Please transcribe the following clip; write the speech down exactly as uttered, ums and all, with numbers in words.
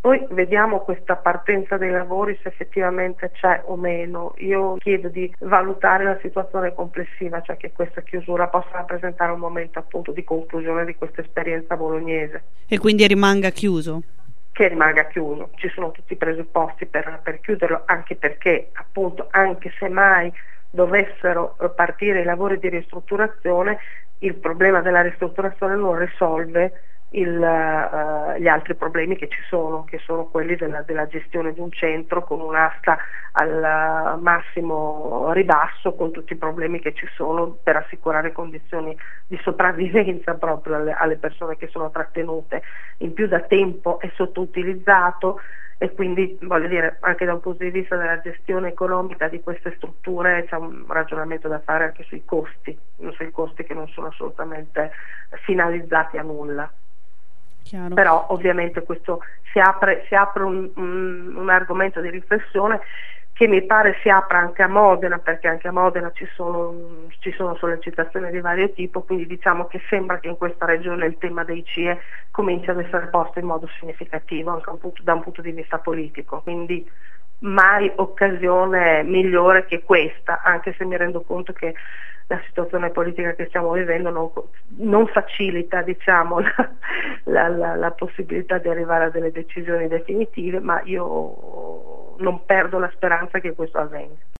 Poi vediamo questa partenza dei lavori se effettivamente c'è o meno. Io chiedo di valutare la situazione complessiva, cioè che questa chiusura possa rappresentare un momento appunto di conclusione di questa esperienza bolognese. E quindi rimanga chiuso? Che rimanga chiuso, ci sono tutti i presupposti per, per chiuderlo, anche perché appunto anche se mai dovessero partire i lavori di ristrutturazione, il problema della ristrutturazione non risolve il, uh, gli altri problemi che ci sono, che sono quelli della, della gestione di un centro con un'asta al massimo ribasso, con tutti i problemi che ci sono per assicurare condizioni di sopravvivenza proprio alle, alle persone che sono trattenute. In più da tempo è sottoutilizzato e quindi voglio dire anche da un punto di vista della gestione economica di queste strutture c'è un ragionamento da fare anche sui costi, sui costi che non sono assolutamente finalizzati a nulla. Chiaro. Però ovviamente questo si apre, si apre un, un, un argomento di riflessione che mi pare si apra anche a Modena, perché anche a Modena ci sono, ci sono sollecitazioni di vario tipo, quindi diciamo che sembra che in questa regione il tema dei C I E cominci ad essere posto in modo significativo anche un punto, da un punto di vista politico, quindi mai occasione migliore che questa, anche se mi rendo conto che la situazione politica che stiamo vivendo non, non facilita diciamo, la, la, la, la possibilità di arrivare a delle decisioni definitive, ma io non perdo la speranza che questo avvenga.